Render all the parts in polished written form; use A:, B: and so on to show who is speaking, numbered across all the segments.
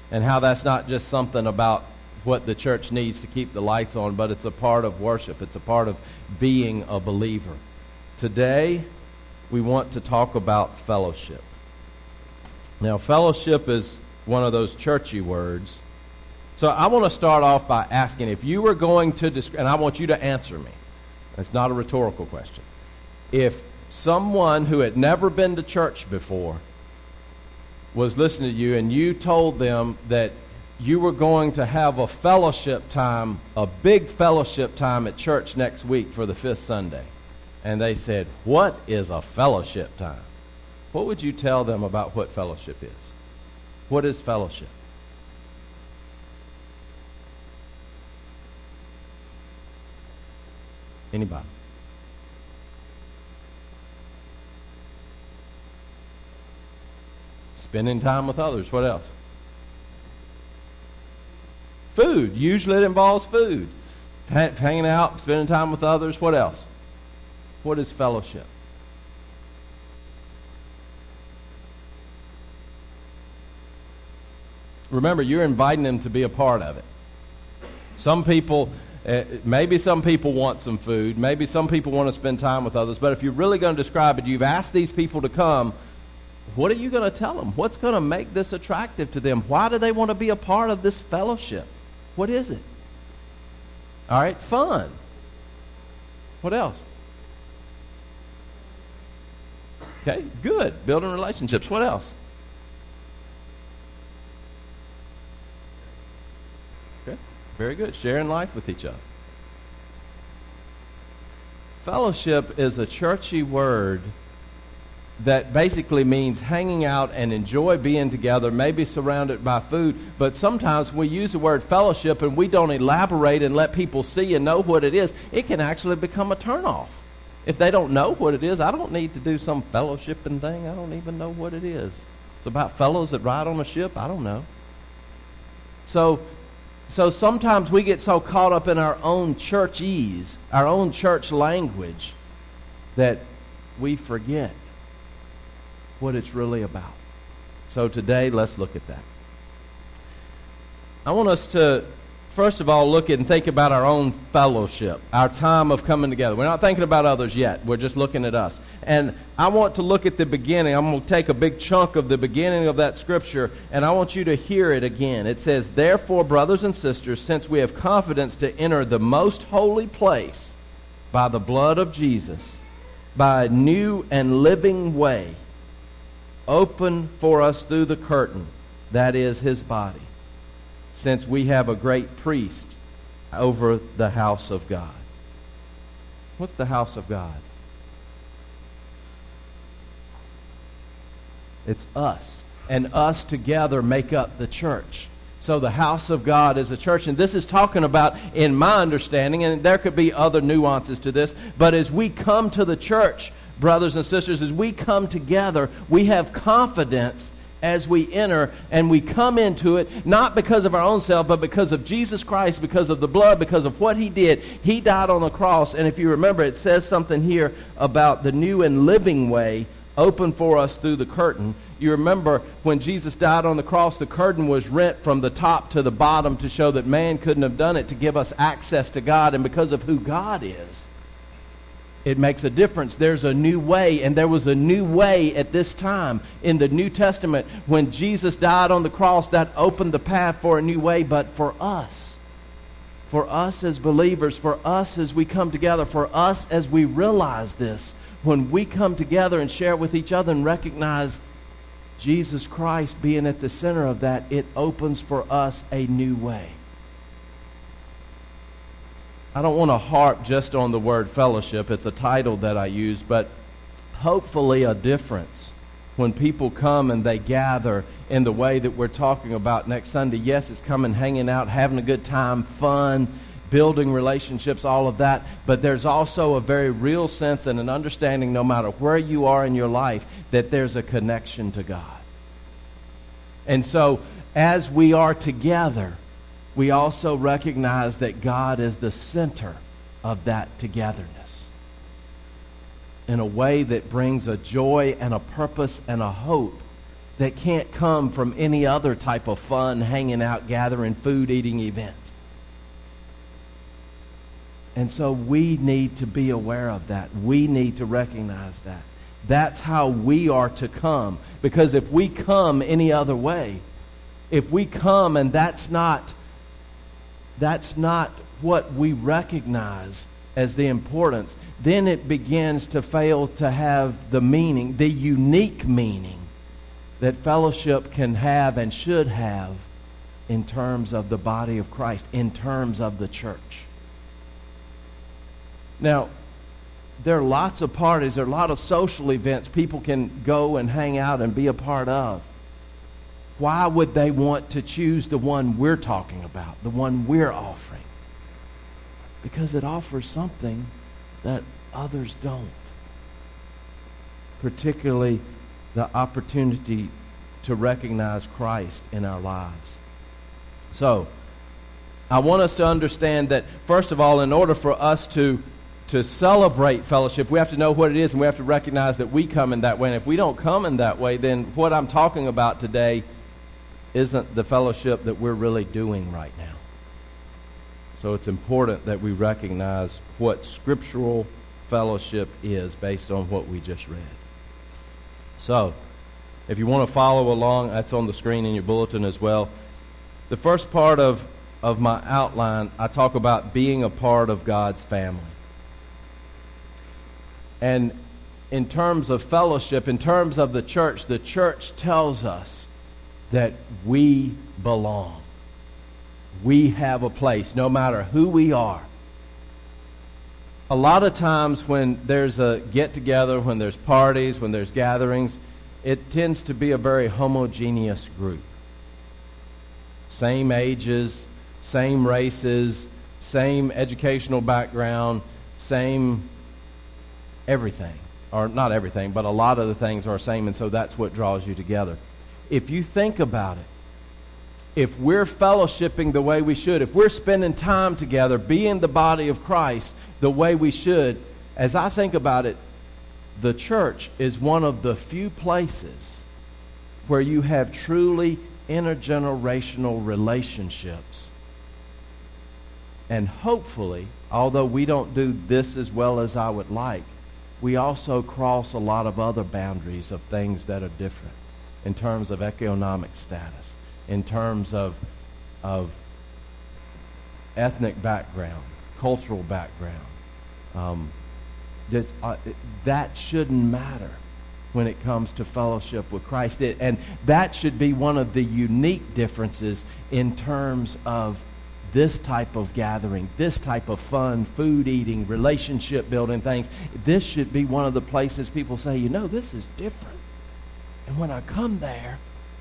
A: and how that's not just something about what the church needs to keep the lights on, but it's a part of worship. It's a part of being a believer. Today, we want to talk about fellowship. Now, fellowship is one of those churchy words. So I want to start off by asking, if you were going to describe, and I want you to answer me. It's not a rhetorical question. If someone who had never been to church before was listening to you and you told them that you were going to have a fellowship time, a big fellowship time at church next week for the 5th Sunday, and they said, "What is a fellowship time?" What would you tell them about what fellowship is? What is fellowship? Anybody? Spending time with others. What else? Food. Usually it involves food. Hanging out, spending time with others. What else? What is fellowship? Remember, you're inviting them to be a part of it. Some people, maybe some people want some food. Maybe some people want to spend time with others. But if you're really going to describe it, you've asked these people to come. What are you going to tell them? What's going to make this attractive to them? Why do they want to be a part of this fellowship? What is it? All right, fun. What else? Okay, good. Building relationships. What else? Okay, very good. Sharing life with each other. Fellowship is a churchy word that basically means hanging out and enjoy being together, maybe surrounded by food. But sometimes we use the word fellowship and we don't elaborate and let people see and know what it is. It can actually become a turnoff. If they don't know what it is, I don't need to do some fellowshipping thing. I don't even know what it is. It's about fellows that ride on a ship. I don't know. So sometimes we get so caught up in our own churchese, our own church language, that we forget what it's really about. So today, let's look at that. I want us to, first of all, look at and think about our own fellowship, our time of coming together. We're not thinking about others yet. We're just looking at us. And I want to look at the beginning. I'm going to take a big chunk of the beginning of that scripture, and I want you to hear it again. It says, "Therefore, brothers and sisters, since we have confidence to enter the most holy place by the blood of Jesus, by a new and living way, open for us through the curtain, that is his body, since we have a great priest over the house of God." What's the house of God? It's us. And us together make up the church. So the house of God is a church. And this is talking about, in my understanding, and there could be other nuances to this, but as we come to the church, brothers and sisters, as we come together, we have confidence as we enter, and we come into it not because of our own self, but because of Jesus Christ, because of the blood, because of what he did. He died on the cross, and if you remember, it says something here about the new and living way open for us through the curtain. You remember when Jesus died on the cross, the curtain was rent from the top to the bottom to show that man couldn't have done it, to give us access to God, and because of who God is, it makes a difference. There's a new way, and there was a new way at this time in the New Testament. When Jesus died on the cross, that opened the path for a new way, but for us as believers, for us as we come together, for us as we realize this, when we come together and share with each other and recognize Jesus Christ being at the center of that, it opens for us a new way. I don't want to harp just on the word fellowship. It's a title that I use, but hopefully a difference when people come and they gather in the way that we're talking about next Sunday. Yes, it's coming, hanging out, having a good time, fun, building relationships, all of that. But there's also a very real sense and an understanding, no matter where you are in your life, that there's a connection to God. And so as we are together, we also recognize that God is the center of that togetherness in a way that brings a joy and a purpose and a hope that can't come from any other type of fun, hanging out, gathering, food, eating event. And so we need to be aware of that. We need to recognize that. That's how we are to come. Because if we come any other way, if we come and that's not what we recognize as the importance, then it begins to fail to have the meaning, the unique meaning that fellowship can have and should have in terms of the body of Christ, in terms of the church. Now, there are lots of parties, there are a lot of social events people can go and hang out and be a part of. Why would they want to choose the one we're talking about, the one we're offering? Because it offers something that others don't. Particularly the opportunity to recognize Christ in our lives. So, I want us to understand that, first of all, in order for us to celebrate fellowship, we have to know what it is, and we have to recognize that we come in that way. And if we don't come in that way, then what I'm talking about today isn't the fellowship that we're really doing right now. So it's important that we recognize what scriptural fellowship is based on what we just read. So, if you want to follow along, that's on the screen in your bulletin as well. The first part of my outline, I talk about being a part of God's family. And in terms of fellowship, in terms of the church tells us that we belong. We have a place, no matter who we are. A lot of times when there's a get-together, when there's parties, when there's gatherings, it tends to be a very homogeneous group. Same ages, same races, same educational background, same everything. Or not everything, but a lot of the things are the same, and so that's what draws you together. If you think about it, if we're fellowshipping the way we should, if we're spending time together, being the body of Christ the way we should, as I think about it, the church is one of the few places where you have truly intergenerational relationships. And hopefully, although we don't do this as well as I would like, we also cross a lot of other boundaries of things that are different in terms of economic status, in terms of ethnic background, cultural background. That shouldn't matter when it comes to fellowship with Christ. And that should be one of the unique differences in terms of this type of gathering, this type of fun, food eating, relationship building things. This should be one of the places people say, this is different. And when I come there,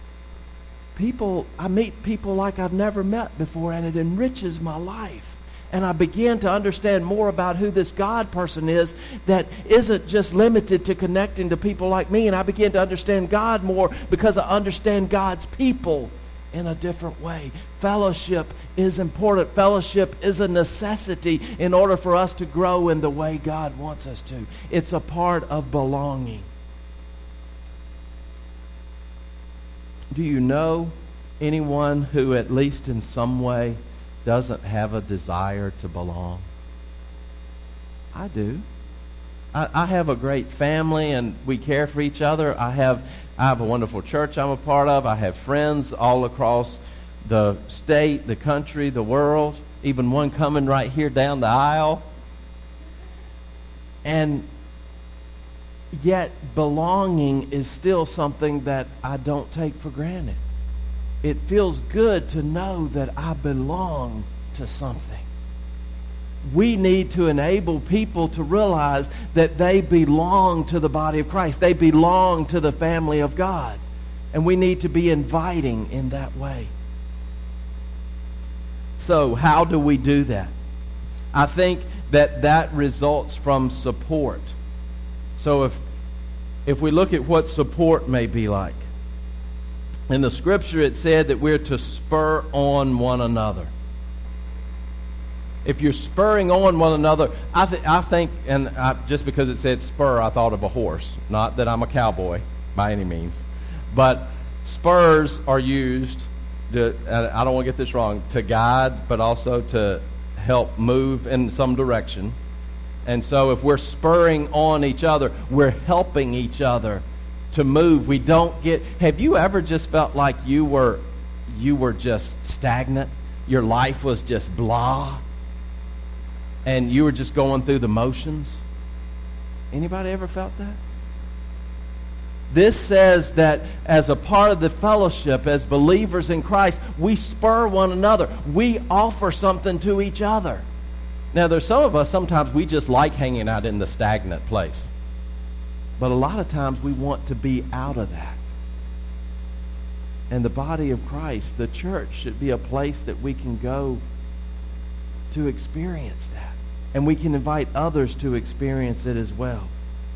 A: I meet people like I've never met before, and it enriches my life. And I begin to understand more about who this God person is that isn't just limited to connecting to people like me. And I begin to understand God more because I understand God's people in a different way. Fellowship is important. Fellowship is a necessity in order for us to grow in the way God wants us to. It's a part of belonging. Do you know anyone who, at least in some way, doesn't have a desire to belong? I do. I have a great family, and we care for each other. I have a wonderful church I'm a part of. I have friends all across the state, the country, the world, even one coming right here down the aisle. And yet belonging is still something that I don't take for granted. It feels good to know that I belong to something. We need to enable people to realize that they belong to the body of Christ. They belong to the family of God. And we need to be inviting in that way. So, how do we do that? I think that results from support. So if we look at what support may be like, in the scripture it said that we're to spur on one another. If you're spurring on one another, I think, just because it said spur, I thought of a horse. Not that I'm a cowboy by any means. But Spurs are used, I don't want to get this wrong, to guide, but also to help move in some direction. And so if we're spurring on each other, we're helping each other to move. We don't get... Have you ever just felt like you were just stagnant? Your life was just blah? And you were just going through the motions? Anybody ever felt that? This says that as a part of the fellowship, as believers in Christ, we spur one another. We offer something to each other. Now, there's some of us, sometimes we just like hanging out in the stagnant place. But a lot of times we want to be out of that. And the body of Christ, the church, should be a place that we can go to experience that. And we can invite others to experience it as well.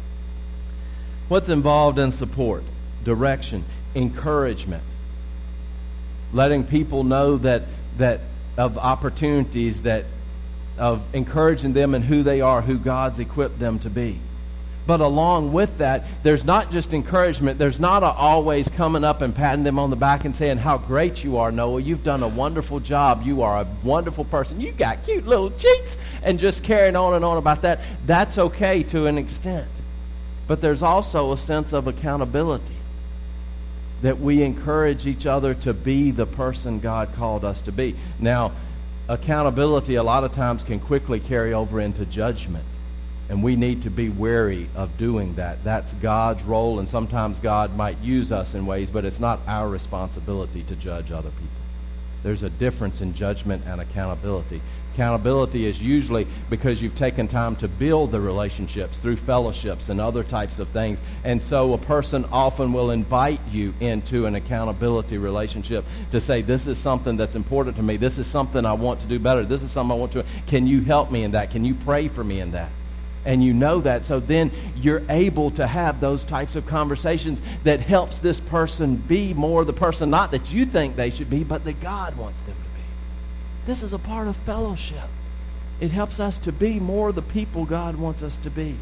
A: What's involved in support? Direction, encouragement. Letting people know that of opportunities, that of encouraging them in who they are, who God's equipped them to be. But along with that, there's not just encouragement. There's not always coming up and patting them on the back and saying, how great you are, Noah. You've done a wonderful job. You are a wonderful person. You got cute little cheeks. And just carrying on and on about that. That's okay to an extent. But there's also a sense of accountability. That we encourage each other to be the person God called us to be. Now, accountability a lot of times can quickly carry over into judgment. And we need to be wary of doing that. That's God's role, and sometimes God might use us in ways, but it's not our responsibility to judge other people. There's a difference in judgment and accountability. Accountability is usually because you've taken time to build the relationships through fellowships and other types of things. And so a person often will invite you into an accountability relationship to say, this is something that's important to me. This is something I want to do better. This is something I want to... Can you help me in that? Can you pray for me in that? And you know that, so then you're able to have those types of conversations that helps this person be more the person, not that you think they should be, but that God wants them to be. This is a part of fellowship. It helps us to be more the people God wants us to be.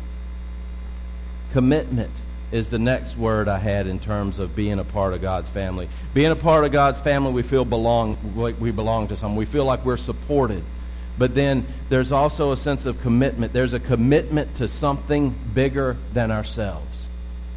A: Commitment is the next word I had in terms of being a part of God's family. Being a part of God's family, we feel like we belong to someone. We feel like we're supported. But then there's also a sense of commitment. There's a commitment to something bigger than ourselves.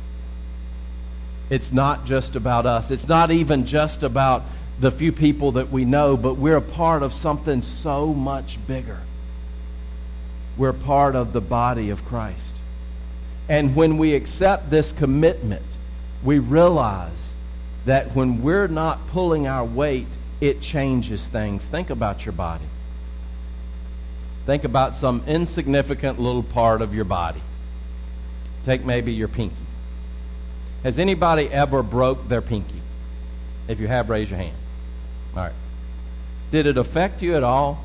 A: It's not just about us. It's not even just about the few people that we know, but we're a part of something so much bigger. We're part of the body of Christ. And when we accept this commitment, we realize that when we're not pulling our weight, it changes things. Think about your body. Think about some insignificant little part of your body. Take maybe your pinky. Has anybody ever broke their pinky? If you have, raise your hand. All right. Did it affect you at all?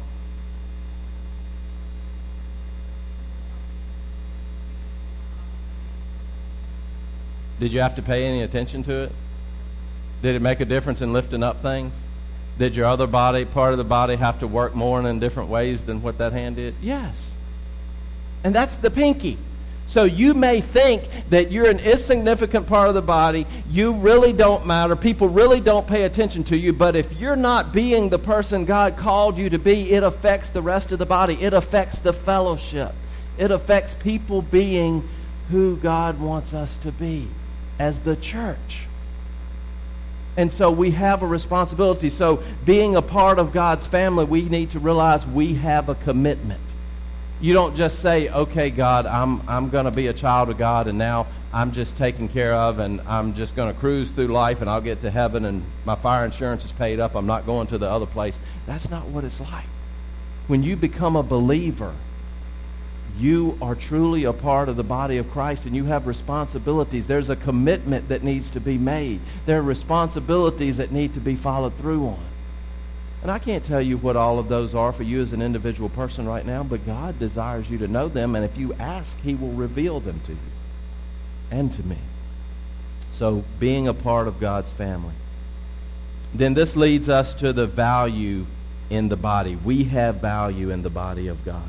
A: Did you have to pay any attention to it? Did it make a difference in lifting up things? Did your other part of the body have to work more in different ways than what that hand did? Yes. And that's the pinky. So you may think that you're an insignificant part of the body, you really don't matter, people really don't pay attention to you, but if you're not being the person God called you to be, it affects the rest of the body. It affects the fellowship. It affects people being who God wants us to be as the church. And so we have a responsibility. So being a part of God's family, we need to realize we have a commitment. You don't just say, okay, God, I'm going to be a child of God, and now I'm just taken care of, and I'm just going to cruise through life, and I'll get to heaven, and my fire insurance is paid up. I'm not going to the other place. That's not what it's like. When you become a believer, you are truly a part of the body of Christ, and you have responsibilities. There's a commitment that needs to be made. There are responsibilities that need to be followed through on. And I can't tell you what all of those are for you as an individual person right now, but God desires you to know them, and if you ask, He will reveal them to you and to me. So being a part of God's family. Then this leads us to the value in the body. We have value in the body of God.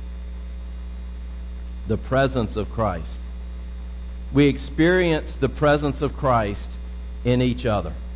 A: The presence of Christ. We experience the presence of Christ in each other.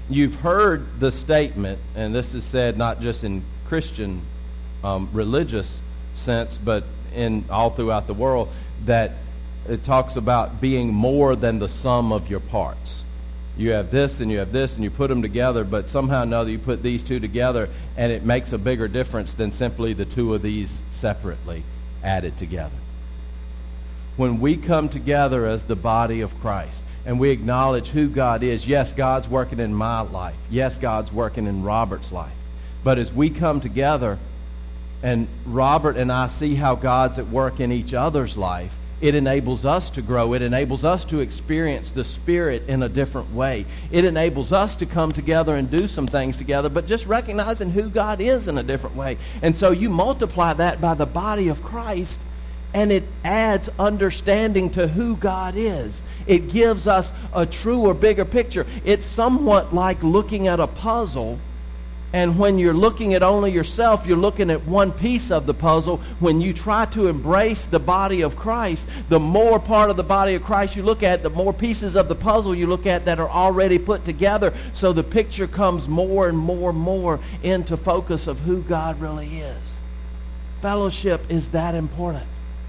A: You've heard the statement, and this is said not just in Christian religious sense, but in all throughout the world, that it talks about being more than the sum of your parts. You have this and you have this, and you put them together, but somehow or another you put these two together, and it makes a bigger difference than simply the two of these separately added together. When we come together as the body of Christ, and we acknowledge who God is, yes, God's working in my life. Yes, God's working in Robert's life. But as we come together, and Robert and I see how God's at work in each other's life, it enables us to grow. It enables us to experience the Spirit in a different way. It enables us to come together and do some things together, but just recognizing who God is in a different way. And so you multiply that by the body of Christ, and it adds understanding to who God is. It gives us a truer, bigger picture. It's somewhat like looking at a puzzle. And when you're looking at only yourself, you're looking at one piece of the puzzle. When you try to embrace the body of Christ, the more part of the body of Christ you look at, the more pieces of the puzzle you look at that are already put together. So the picture comes more and more and more into focus of who God really is. Fellowship is that important.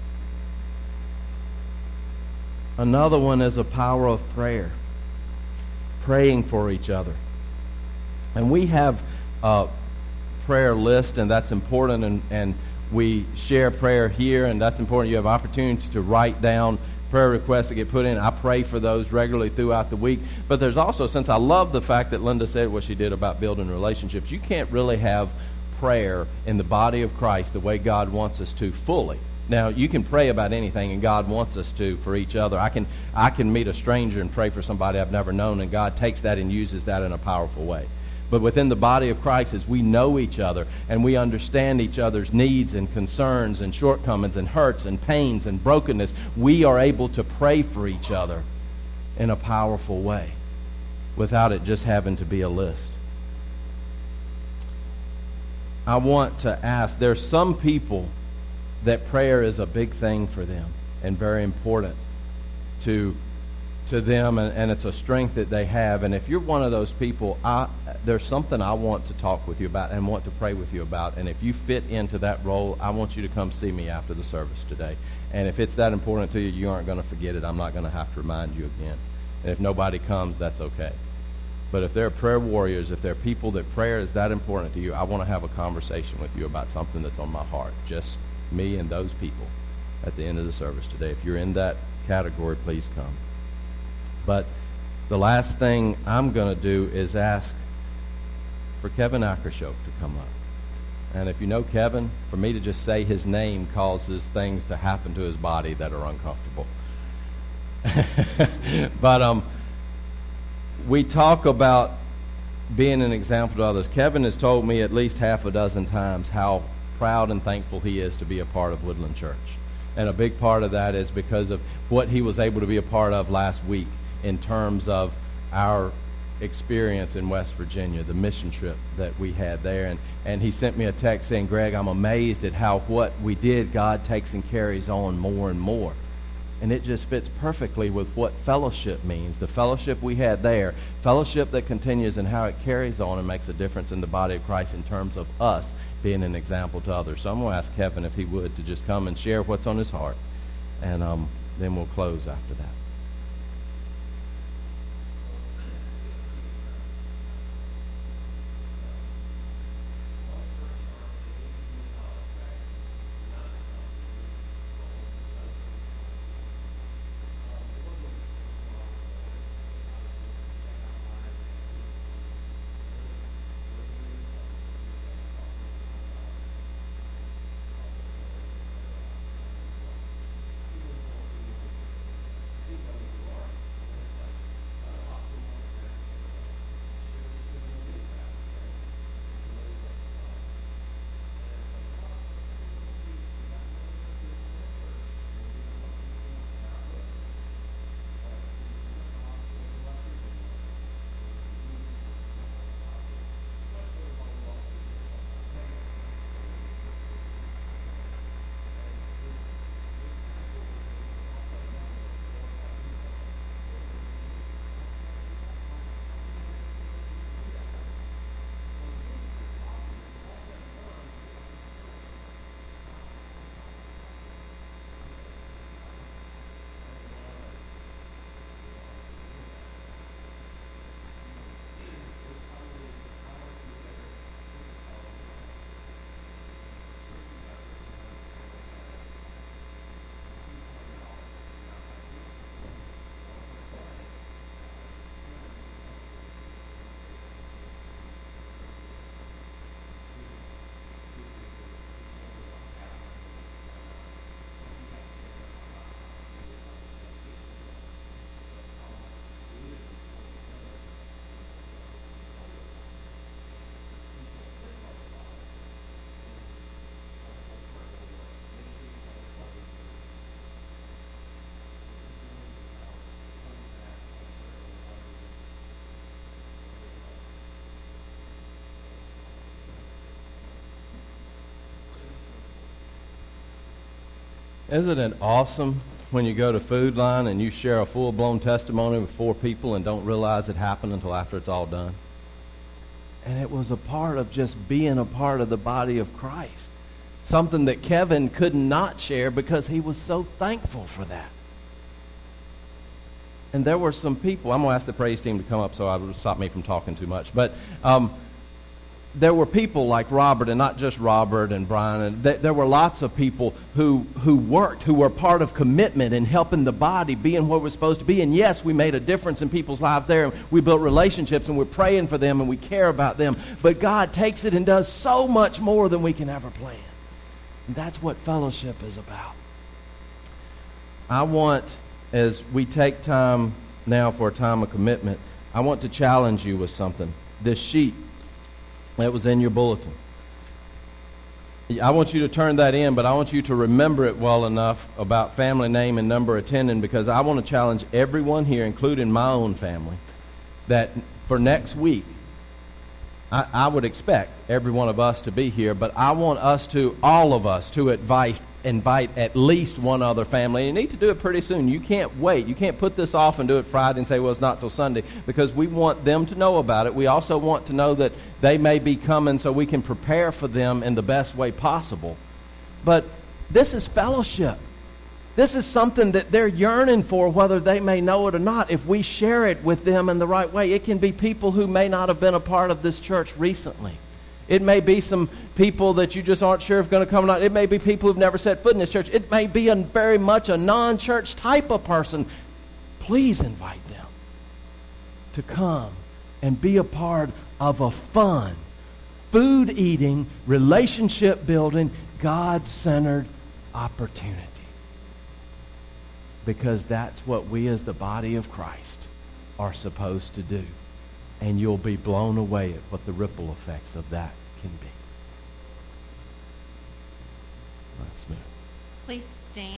A: Another one is a power of prayer. Praying for each other. And we have prayer list, and that's important, and we share prayer here, and that's important. You have opportunity to write down prayer requests that get put in. I pray for those regularly throughout the week. But there's also, since I love the fact that Linda said what she did about building relationships, you can't really have prayer in the body of Christ the way God wants us to fully. Now, you can pray about anything, and God wants us to for each other. I can meet a stranger and pray for somebody I've never known, and God takes that and uses that in a powerful way. But within the body of Christ, as we know each other and we understand each other's needs and concerns and shortcomings and hurts and pains and brokenness, we are able to pray for each other in a powerful way without it just having to be a list. I want to ask, there's some people that prayer is a big thing for them and very important to them, and it's a strength that they have. And if you're one of those people, there's something I want to talk with you about and want to pray with you about. And if you fit into that role, I want you to come see me after the service today. And if it's that important to you, you aren't going to forget it. I'm not going to have to remind you again. And if nobody comes, that's okay. But if there are prayer warriors, if there are people that prayer is that important to you, I want to have a conversation with you about something that's on my heart. Just me and those people at the end of the service today. If you're in that category, please come. But the last thing I'm going to do is ask for Kevin Ackershow to come up. And if you know Kevin, for me to just say his name causes things to happen to his body that are uncomfortable. But we talk about being an example to others. Kevin has told me at least half a dozen times how proud and thankful he is to be a part of Woodland Church. And a big part of that is because of what he was able to be a part of last week in terms of our experience in West Virginia, the mission trip that we had there. And he sent me a text saying, Greg, I'm amazed at how what we did, God takes and carries on more and more. And it just fits perfectly with what fellowship means. The fellowship we had there, fellowship that continues and how it carries on and makes a difference in the body of Christ in terms of us being an example to others. So I'm going to ask Kevin if he would to just come and share what's on his heart. And then we'll close after that. Isn't it awesome when you go to Food Line and you share a full-blown testimony with 4 people and don't realize it happened until after it's all done? And it was a part of just being a part of the body of Christ. Something that Kevin could not share because he was so thankful for that. And there were some people, I'm going to ask the praise team to come up so it'll stop me from talking too much, but there were people like Robert, and not just Robert and Brian, and there were lots of people who worked, who were part of commitment in helping the body, being where we're supposed to be. And yes, we made a difference in people's lives there, and we built relationships, and we're praying for them, and we care about them. But God takes it and does so much more than we can ever plan. And that's what fellowship is about. I want, as we take time now for a time of commitment, I want to challenge you with something. This sheet that was in your bulletin. I want you to turn that in, but I want you to remember it well enough about family name and number attending, because I want to challenge everyone here, including my own family, that for next week, I would expect every one of us to be here, but I want us to, all of us, to invite at least one other family. And you need to do it pretty soon. You can't wait. You can't put this off and do it Friday and say, well, it's not till Sunday, because we want them to know about it. We also want to know that they may be coming so we can prepare for them in the best way possible. But this is fellowship. This is something that they're yearning for, whether they may know it or not. If we share it with them in the right way, it can be people who may not have been a part of this church recently. It may be some people that you just aren't sure if going to come or not. It may be people who've never set foot in this church. It may be very much a non-church type of person. Please invite them to come and be a part of a fun, food-eating, relationship-building, God-centered opportunity. Because that's what we as the body of Christ are supposed to do. And you'll be blown away at what the ripple effects of that can be. Let's move.
B: Please